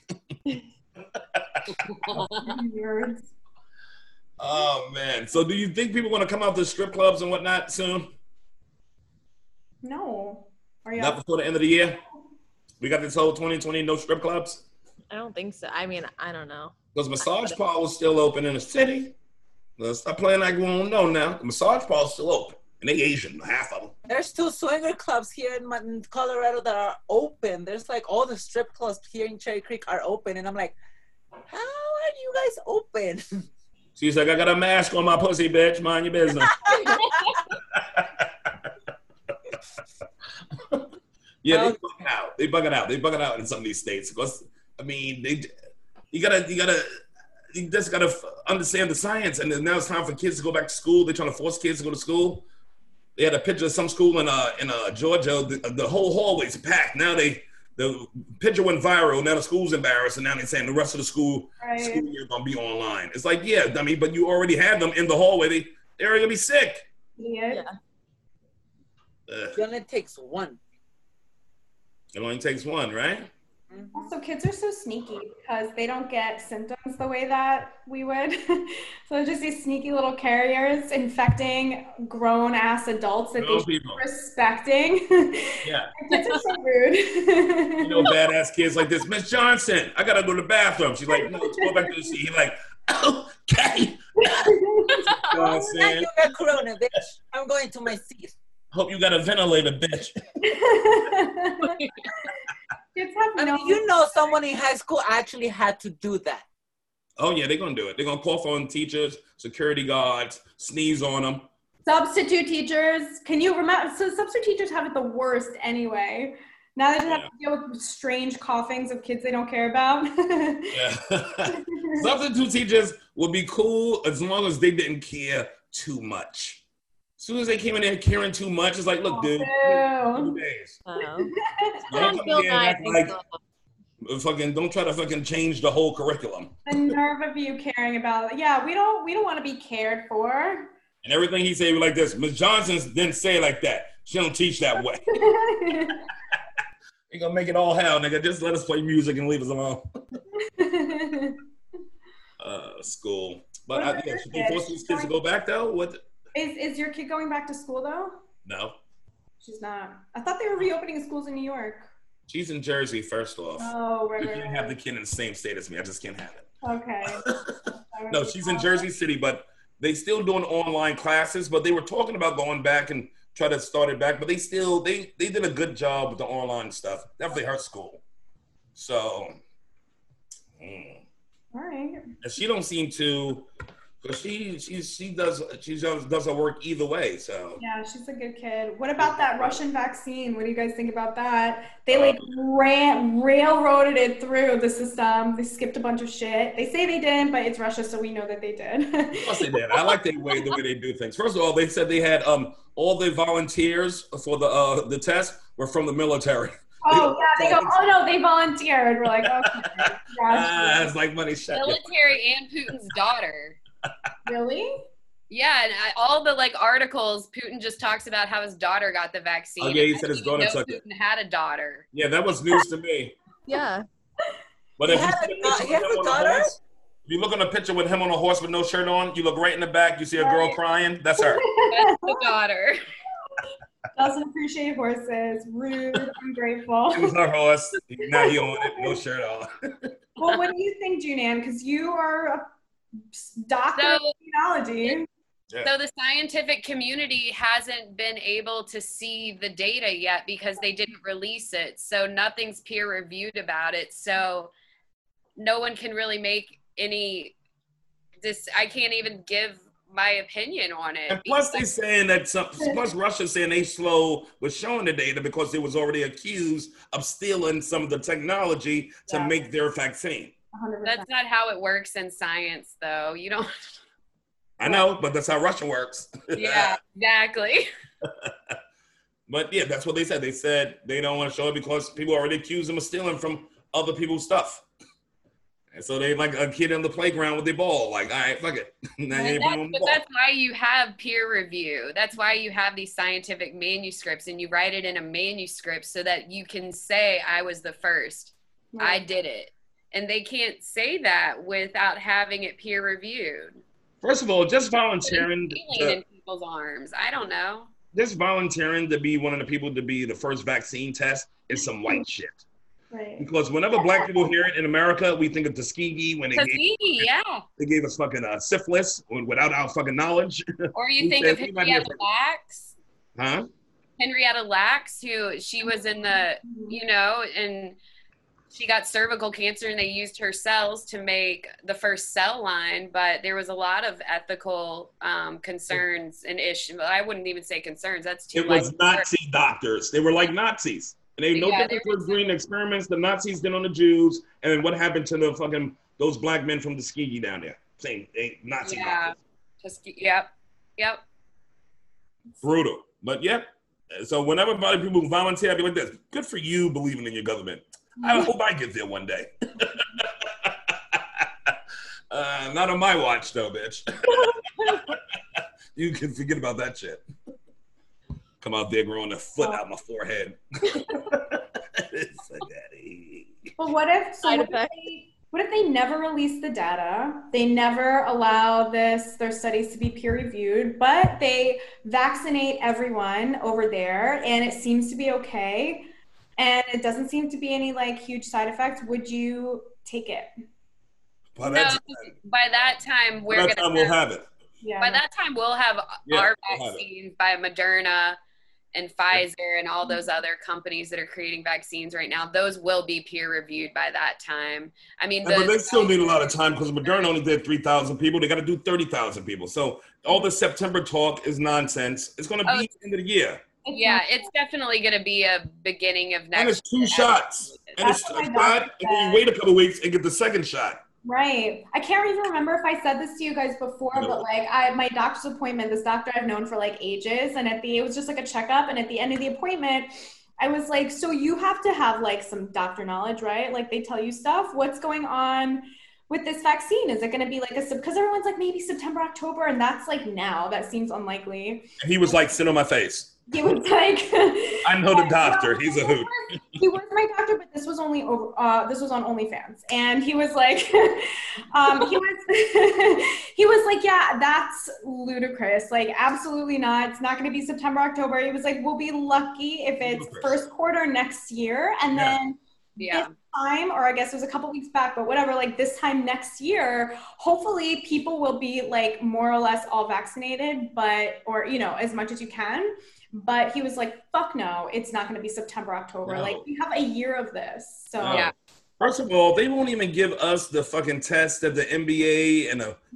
Nerds. Oh man. So do you think people are gonna come out to strip clubs and whatnot soon? No. Are you? Not before the end of the year? We got this whole 2020 no strip clubs? I don't think so. I mean, I don't know. Because Massage Parlor was still open in the city. Let's stop playing like we don't know now. The Massage Parlor is still open. And they Asian, half of them. There's 2 swinger clubs here in Colorado that are open. There's like all the strip clubs here in Cherry Creek are open. And I'm like, how are you guys open? She's like, I got a mask on my pussy, bitch. Mind your business. Yeah, they bug it out. They bug it out in some of these states. Because, I mean, you just gotta understand the science. And now it's time for kids to go back to school. They're trying to force kids to go to school. They had a picture of some school in Georgia. The whole hallway's packed. Now the picture went viral. Now the school's embarrassed, and now they're saying the rest of the school year gonna be online. It's like, yeah, dummy, but you already had them in the hallway. They're already gonna be sick. Yeah. It only takes one. It only takes one, right? Also, kids are so sneaky because they don't get symptoms the way that we would. So just these sneaky little carriers infecting grown-ass adults that they should be respecting. Yeah. Kids are so rude. You know, badass kids like this. Miss Johnson, I gotta go to the bathroom. She's like, no, let's go back to the seat. He's like, okay. You know what I'm saying? You got corona, bitch. I'm going to my seat. Hope you got a ventilator, bitch. I mean, you know, someone in high school actually had to do that. Oh, yeah, they're going to do it. They're going to call on teachers, security guards, sneeze on them. Substitute teachers. Can you remember? So substitute teachers have it the worst anyway. Now they just have to deal with strange coughings of kids they don't care about. Yeah. Substitute teachers would be cool as long as they didn't care too much. soon as they came in there caring too much, it's like, look, dude, 2 days. Oh. Don't come in here and act like fucking. Don't try to fucking change the whole curriculum. The nerve of you caring about it. Yeah, we don't want to be cared for. And everything he said was like this. Ms. Johnson didn't say it like that. She don't teach that way. You're gonna make it all hell, nigga. Just let us play music and leave us alone. School. But yeah, should they force these kids to go back though? What? Is your kid going back to school though? No. She's not. I thought they were reopening schools in New York. She's in Jersey, first off. Oh, right. You can't have the kid in the same state as me. I just can't have it. Okay. No, she's in Jersey City, but they still doing online classes, but they were talking about going back and try to start it back, but they did a good job with the online stuff. Definitely her school. So, all right. And she don't seem to, because she does her work either way. So yeah, she's a good kid. What about that Russian vaccine? What do you guys think about that? They like railroaded it through the system. They skipped a bunch of shit. They say they didn't, but it's Russia, so we know that they did. Of course they did. I like the way they do things. First of all, they said they had all the volunteers for the test were from the military. Oh yeah, they go. Oh no, they volunteered. We're like, okay. It's like money shot. Military and Putin's daughter. Really? Yeah, and all the like articles, Putin just talks about how his daughter got the vaccine. Oh yeah, he said his daughter took it. Putin had a daughter. Yeah, that was news to me. Yeah. But if you look on a picture with him on a horse with no shirt on, you look right in the back, you see a girl crying. That's her. That's the daughter. Doesn't appreciate horses. Rude. Ungrateful. It was her horse. Now he on it, no shirt on. Well, what do you think, Junan? Because you are a doctor of technology. So the scientific community hasn't been able to see the data yet because they didn't release it. So nothing's peer reviewed about it. So no one can really make I can't even give my opinion on it. And plus they saying that plus Russia's saying they slow with showing the data because they was already accused of stealing some of the technology to make their vaccine. 100%. That's not how it works in science though. You don't. I know, but that's how Russia works. Yeah, exactly. But yeah, that's what they said. They said they don't want to show it because people already accused them of stealing from other people's stuff. And so they like a kid on the playground with their ball, like, all right, fuck it. That's why you have peer review. That's why you have these scientific manuscripts and you write it in a manuscript so that you can say, I was the first. Right. I did it. And they can't say that without having it peer reviewed. First of all, just volunteering in people's arms. I don't know. Just volunteering to be one of the people to be the first vaccine test is some white shit. Right. Because whenever black people hear it in America, we think of Tuskegee when they gave us fucking syphilis without our fucking knowledge. Or you think of Henrietta Lacks. Huh? Henrietta Lacks, who she was in the, and she got cervical cancer and they used her cells to make the first cell line, but there was a lot of ethical concerns and issues. I wouldn't even say concerns. That's too. It was Nazi doctors. They were like Nazis. And they no difference between the experiments the Nazis did on the Jews and then what happened to the fucking those black men from Tuskegee down there. Same Nazi doctors. Yep. Brutal. But yep. So whenever people volunteer, I'd be like this. Good for you believing in your government. I hope I get there one day. Not on my watch though, bitch. You can forget about that shit. Come out there growing a foot out my forehead. But what if they never release the data? They never allow their studies to be peer reviewed, but they vaccinate everyone over there and it seems to be okay. And it doesn't seem to be any like huge side effects. Would you take it? By that time we'll have it. Yeah. By that time we'll have our vaccines by Moderna and Pfizer and all those other companies that are creating vaccines right now. Those will be peer reviewed by that time. I mean, but they still need a lot of time because Moderna only did 3,000 people. They got to do 30,000 people. So all the September talk is nonsense. It's going to be the end of the year. Yeah, it's definitely going to be a beginning of next year. And it's 2 shots. And it's a shot, and then you wait a couple of weeks and get the second shot. Right. I can't even remember if I said this to you guys before, but like my doctor's appointment, this doctor I've known for like ages, and it was just like a checkup, and at the end of the appointment, I was like, so you have to have like some doctor knowledge, right? Like they tell you stuff. What's going on with this vaccine? Is it going to be like because everyone's like maybe September, October, and that's like now. That seems unlikely. And he was like, sit on my face. He was like, I know the doctor. He's a hoot. He was my doctor, but this was only this was on OnlyFans, and he was like, he was like, yeah, that's ludicrous. Like, absolutely not. It's not going to be September, October. He was like, we'll be lucky if it's first quarter next year, and then this time, or I guess it was a couple weeks back, but whatever. Like this time next year, hopefully people will be like more or less all vaccinated, or as much as you can. But he was like, fuck no, it's not going to be September, October. No. Like, we have a year of this. So, yeah. First of all, they won't even give us the fucking test of the NBA and the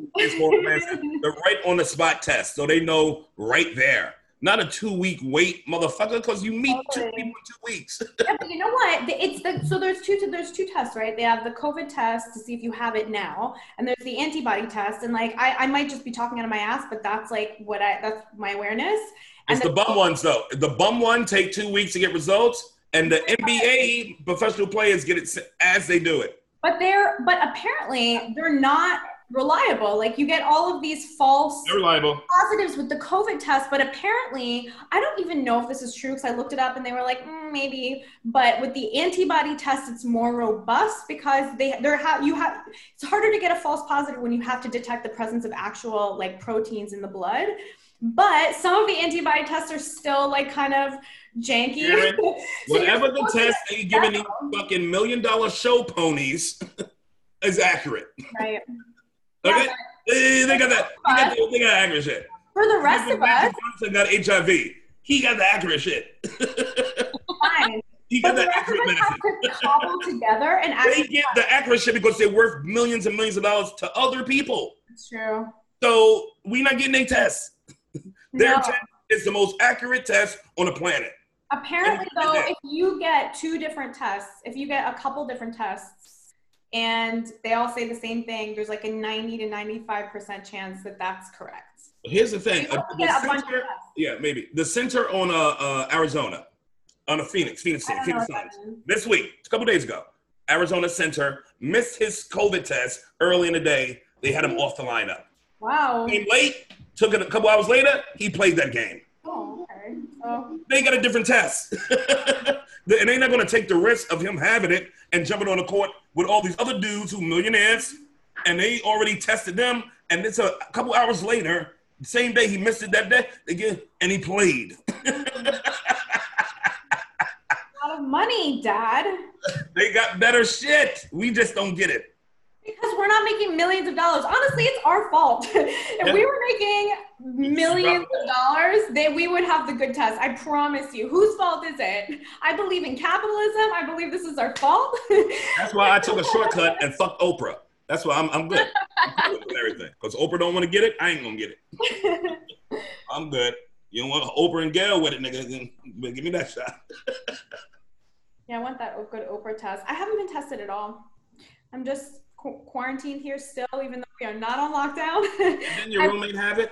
the right on the spot test. So they know right there. Not a 2-week wait, motherfucker, because you meet two people in 2 weeks. Yeah, but you know what? So there's two tests, right? They have the COVID test to see if you have it now, and there's the antibody test. And like, I might just be talking out of my ass, but that's like that's my awareness. It's the bum ones though. The bum one take 2 weeks to get results, and the NBA professional players get it as they do it. But apparently they're not reliable. Like you get all of these false positives with the COVID test, but apparently I don't even know if this is true because I looked it up and they were like maybe. But with the antibody test, it's more robust because it's harder to get a false positive when you have to detect the presence of actual like proteins in the blood. But some of the antibody tests are still like kind of janky. Karen, whatever the test they giving these fucking $1 million show ponies is accurate. Right. Okay? Yeah, they got that. They got accurate shit. For the rest of us, got HIV. He got the accurate shit. Fine. He got the accurate medicine. Have to cobble together and they get the accurate shit because they're worth millions and millions of dollars to other people. That's true. So we not getting a test. Their test is the most accurate test on the planet. Apparently, though, if you get two different tests, if you get a couple different tests, and they all say the same thing, there's like a 90 to 95% chance that that's correct. Here's the thing. Maybe. The center on Arizona, on the Phoenix Suns. This week, a couple days ago, Arizona center missed his COVID test early in the day. They had him off the lineup. Wow. Came late, took it a couple hours later, he played that game. Oh, okay. So they got a different test. And they're not going to take the risk of him having it and jumping on the court with all these other dudes who millionaires, and they already tested them, and it's a couple hours later, the same day he missed it that day, again, and he played. A lot of money, Dad. They got better shit. We just don't get it. Because we're not making millions of dollars. Honestly, it's our fault. If we were making millions of dollars, then we would have the good test. I promise you. Whose fault is it? I believe in capitalism. I believe this is our fault. That's why I took a shortcut and fucked Oprah. That's why I'm good. I'm good with everything. Because Oprah don't want to get it, I ain't going to get it. I'm good. You don't want Oprah and Gail with it, nigga, then give me that shot. Yeah, I want that good Oprah test. I haven't been tested at all. I'm just quarantined here still, even though we are not on lockdown. And then your roommate have it?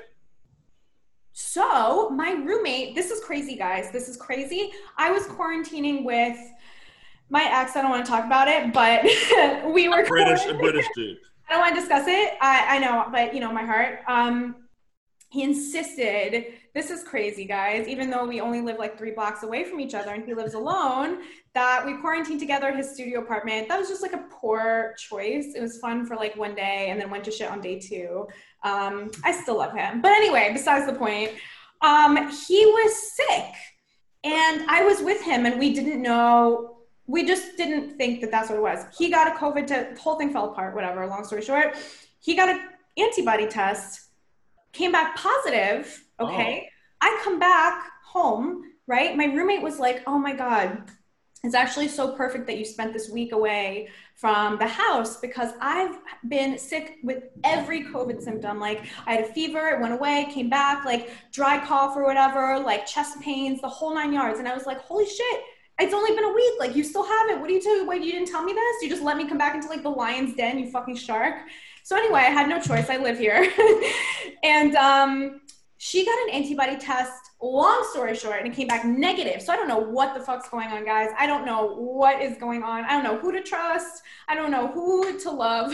So my roommate, this is crazy, guys. This is crazy. I was quarantining with my ex. I don't want to talk about it, but we were a British dude. I don't want to discuss it. I know, but my heart. He insisted, this is crazy, guys, even though we only live like 3 blocks away from each other and he lives alone, that we quarantined together his studio apartment. That was just like a poor choice. It was fun for like one day and then went to shit on day 2. I still love him. But anyway, besides the point, he was sick and I was with him and we didn't know, we just didn't think that that's what it was. He got a COVID test, the whole thing fell apart, whatever, long story short. He got an antibody test, came back positive, okay? I come back home, right? My roommate was like, oh my God, it's actually so perfect that you spent this week away from the house because I've been sick with every COVID symptom. Like I had a fever, it went away, came back, like dry cough or whatever, like chest pains, the whole 9 yards. And I was like, holy shit, It's only been a week. Like, you still haven't. What are you doing? Wait, you didn't tell me this? You just let me come back into, like, the lion's den, you fucking shark. So anyway, I had no choice. I live here. And she got an antibody test, long story short, and it came back negative. So I don't know what the fuck's going on, guys. I don't know what is going on. I don't know who to trust. I don't know who to love.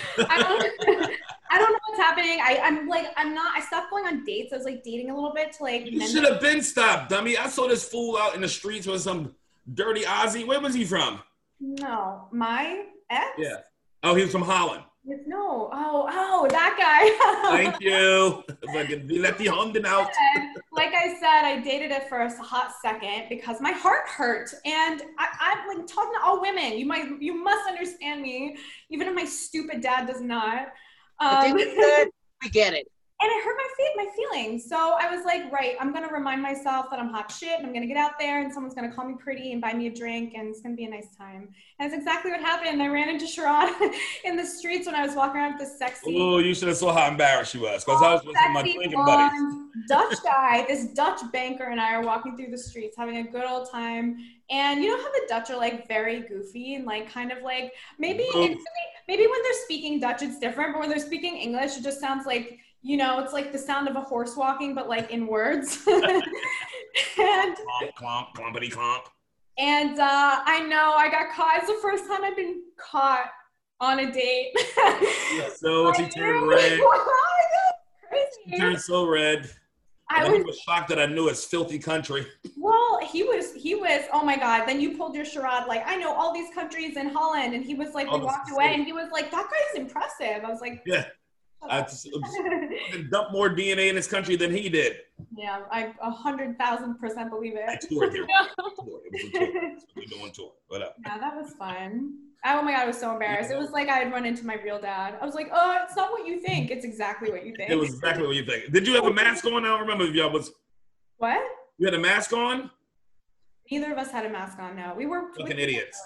I don't know what's happening. I stopped going on dates. I was, like, dating a little bit to, like... You should have been stopped, dummy. I saw this fool out in the streets with some dirty Aussie. Where was he from? No, my ex? Yeah. Oh, he was from Holland. No. Oh, that guy. Thank you. We let the Honden out. Like I said, I dated it for a hot second because my heart hurt. And I'm like talking to all women. You must understand me, even if my stupid dad does not. We get it. And it hurt my feelings. So I was like, right, I'm going to remind myself that I'm hot shit and I'm going to get out there and someone's going to call me pretty and buy me a drink and it's going to be a nice time. And that's exactly what happened. I ran into Sherrod in the streets when I was walking around with this sexy... Oh, you should have saw how embarrassed she was because I was with my drinking buddies. Dutch guy, this Dutch banker and I are walking through the streets having a good old time. And you know how the Dutch are like very goofy and like kind of like, maybe when they're speaking Dutch it's different, but when they're speaking English it just sounds like, you know, it's like the sound of a horse walking, but like in words. And clomp, clompity clomp. And I know I got caught. It's the first time I've been caught on a date. Yeah, so she turned red. She turned so red. I was shocked that I knew his filthy country. Well, he was, oh my God. Then you pulled your charade, like, I know all these countries in Holland. And he was like, we walked away and he was like, that guy's impressive. I was like, yeah. I dumped more DNA in this country than he did. Yeah, I 100,000% believe it. I toured here. It was a tour. We're doing tour. What up? Yeah, that was fun. Oh my God, I was so embarrassed. It was like I had run into my real dad. I was like, oh, it's not what you think. It's exactly what you think. It was exactly what you think. Did you have a mask on? I don't remember if y'all was. What? You had a mask on? Neither of us had a mask on, no. We were fucking idiots.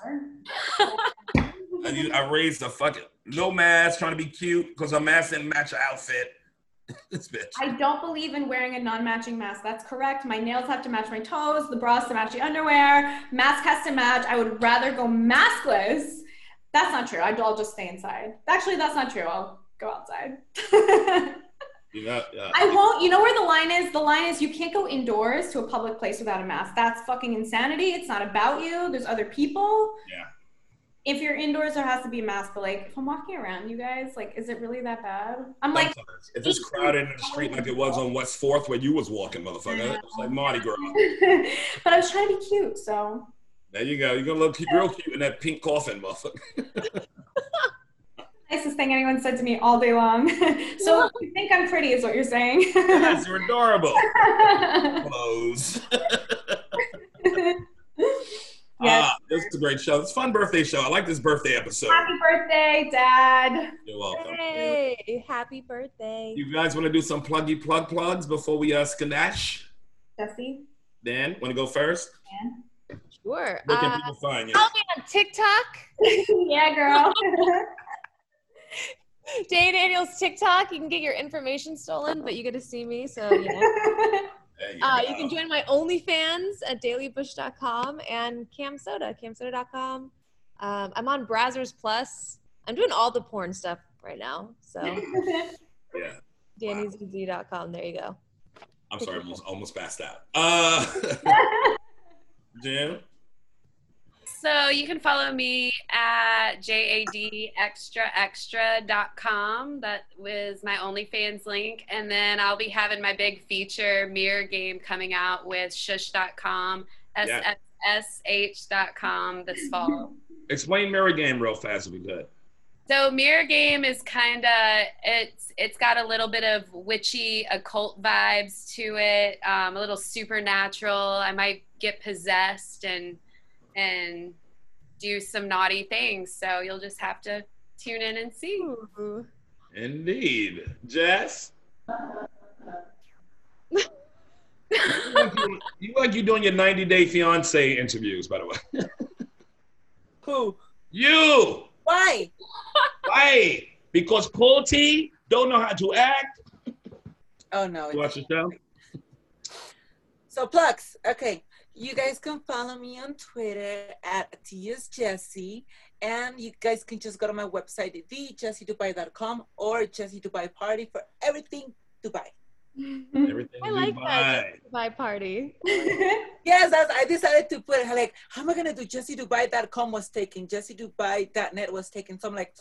I raised a fucking no mask, trying to be cute because her mask didn't match her outfit. This bitch. I don't believe in wearing a non-matching mask. That's correct. My nails have to match my toes. The bra has to match the underwear. Mask has to match. I would rather go maskless. That's not true. I'll just stay inside. Actually, that's not true. I'll go outside. I won't. You know where the line is? The line is you can't go indoors to a public place without a mask. That's fucking insanity. It's not about you. There's other people. Yeah. If you're indoors, there has to be a mask. But like, if I'm walking around, you guys, like, is it really that bad? I'm like, if it's crowded in the street like it was on West 4th where you was walking, motherfucker, it's like Mardi Gras. But I was trying to be cute, so. There you go. You're gonna look real cute in that pink coffin, motherfucker. Nicest thing anyone said to me all day long. So you think I'm pretty is what you're saying. Yes, you're adorable. Clothes. Yes. This is a great show. It's a fun birthday show. I like this birthday episode. Happy birthday, Dad. You're welcome. Hey, happy birthday. You guys want to do some plugs before we skadash? Jesse? Dan, want to go first? Dan? Sure. Where can people find you? Follow me on TikTok. Yeah, girl. Day Daniels TikTok. You can get your information stolen, but you get to see me, so you know. You can join my OnlyFans at dailybush.com and camsoda.com. I'm on Brazzers Plus. I'm doing all the porn stuff right now, so yeah. DannyZZ.com. There you go. I'm sorry, I almost passed out. Jim? So you can follow me at jadextraextra.com. That was my OnlyFans link. And then I'll be having my big feature mirror game coming out with shush.com, SSSH.com this fall. Explain mirror game real fast if we could. So mirror game is kind of, it's got a little bit of witchy occult vibes to it, a little supernatural. I might get possessed and do some naughty things. So you'll just have to tune in and see. Indeed. Jess? you like you doing your 90-day fiance interviews, by the way. Who? You! Why? Why? Because Paul T don't know how to act. Oh, no. You watch the show? So plugs. Okay. You guys can follow me on Twitter at TSJessie. And you guys can just go to my website, thejessiedubai.com or Jessie Dubai Party for everything Dubai. Everything I like Dubai. that Dubai party. Yes, I decided to put it like, how am I gonna do? JessieDubai.com was taken, JessieDubai.net was taken. So I'm like,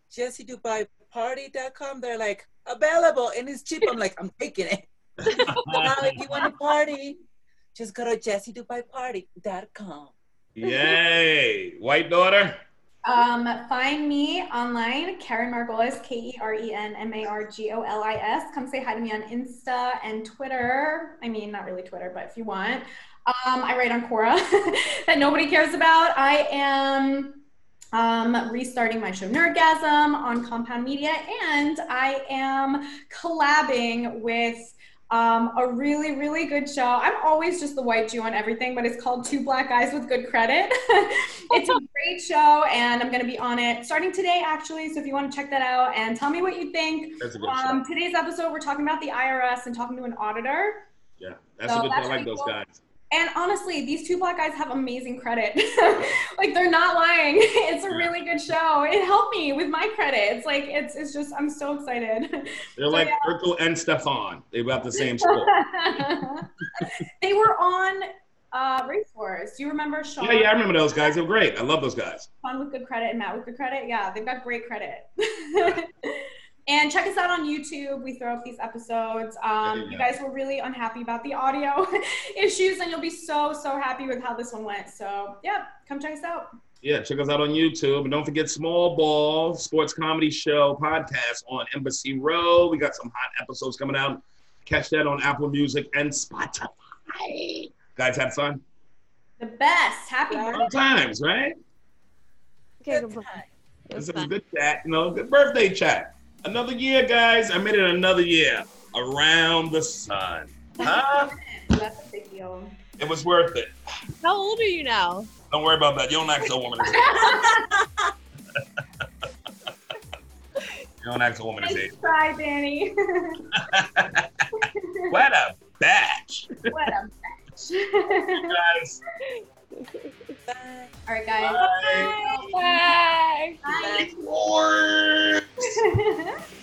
JessieDubaiParty.com. They're like, available and it's cheap. I'm like, I'm taking it. Now, if you want to party, just go to JessieDubaiParty.com. Yay! White daughter. Find me online, Karen Margolis, KerenMargolis. Come say hi to me on Insta and Twitter. I mean, not really Twitter, but if you want. I write on Quora that nobody cares about. I am restarting my show Nerdgasm on Compound Media, and I am collabing with a really, really good show. I'm always just the white Jew on everything, but it's called Two Black Guys with Good Credit. It's a great show, and I'm going to be on it starting today, actually. So if you want to check that out and tell me what you think. That's a good show. Today's episode, we're talking about the IRS and talking to an auditor. Yeah, that's a good show. I like those guys. And honestly, these two black guys have amazing credit. Like, they're not lying. It's a really good show. It helped me with my credit. It's like, it's just, I'm so excited. They're like Urkel and Stefan. They got the same score. They were on Race Wars. Do you remember Sean? Yeah, I remember those guys. They were great. I love those guys. Sean with good credit and Matt with good credit. Yeah, they've got great credit. And check us out on YouTube. We throw up these episodes. You guys were really unhappy about the audio issues, and you'll be so, so happy with how this one went. So, yeah, come check us out. Yeah, check us out on YouTube. And don't forget Small Ball, sports comedy show podcast on Embassy Road. We got some hot episodes coming out. Catch that on Apple Music and Spotify. Guys, have fun? The best. Happy birthday. Sometimes, right? Okay, Good time. This is a good chat, good birthday chat. Another year, guys. I made it another year around the sun. Huh? That's a big deal. It was worth it. How old are you now? Don't worry about that. You don't ask a woman his age. You don't ask a woman his age. Try, Danny. What a batch. What a batch. Guys. Bye. All right, guys. Bye. Bye. Bye. Bye.